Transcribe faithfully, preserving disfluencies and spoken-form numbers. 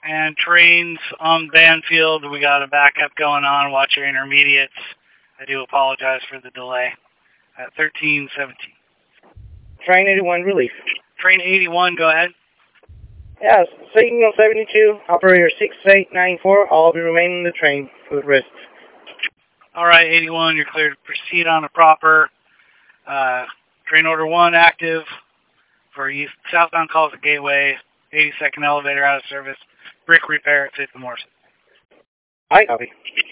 And trains on Banfield, we got a backup going on. Watch your intermediates. I do apologize for the delay. At thirteen seventeen. Train eighty-one, relief. Train eighty-one, go ahead. Yes, signal seventy-two, operator six eight nine four. I'll be remaining in the train. Good rest. All right, eighty-one, you're cleared to proceed on a proper. Uh, train order one active for east, southbound calls at Gateway. eighty-second elevator out of service. Brick repair at fifth and Morrison. I copy.